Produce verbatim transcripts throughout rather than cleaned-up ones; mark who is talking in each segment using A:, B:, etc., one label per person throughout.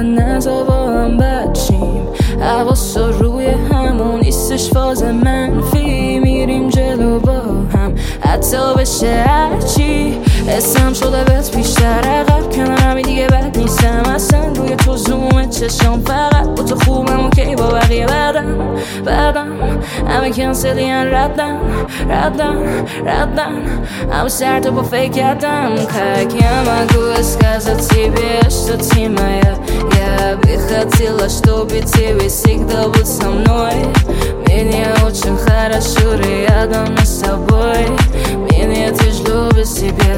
A: نزا با هم بچیم حواسا روی همون نیستش فاز منفی میریم جلو با هم حتی بشه هرچی اسم شده بهت بیشتر عقب کنارمی دیگه بد نیستم اصلا روی تو زوم چشم فقط با تو خوبم اوکی با بقیه بدم بدم همه کنسلین ردن ردن ردن همه سر تو با فکرتم как я могу сказать тебе что ты моя я бы хотела чтобы тебе всегда быть со мной мне очень хорошо рядом с тобой мне тяжело без тебя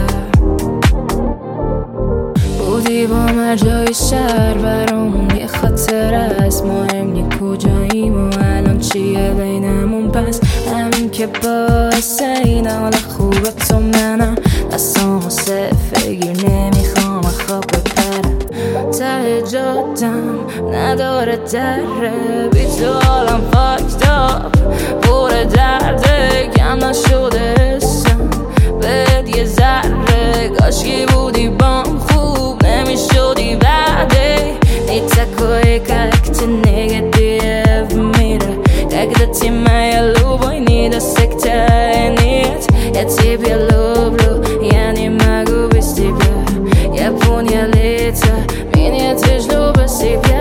A: بودی با من جای شهر برامون یه خاطر است مهم نی کجاییم و الان چیه بینمون پس همین که باعث این حال خوبه تو منم دستامو صفر گیر نمیخوام خواب بپرم ته جادم نداره دره بی تو حالم فاکت آپ پر درده کم نشده حسم بهت یه ذره کاشکی بودی بام خوب نمیشدی بعده не такой как ты негатив мира когда ты моя любовь не достигает нет я тебя люблю я не могу без тебя я понял это меня тяжело без тебя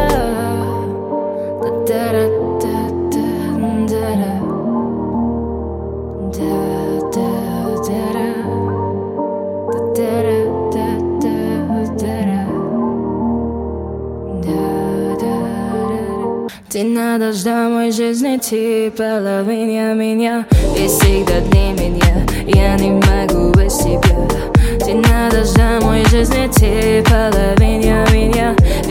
A: Ты надо ждать мой жизни, ты половина меня И всегда для меня, я не могу без тебя Ты надо ждать мой жизни, ты половина меня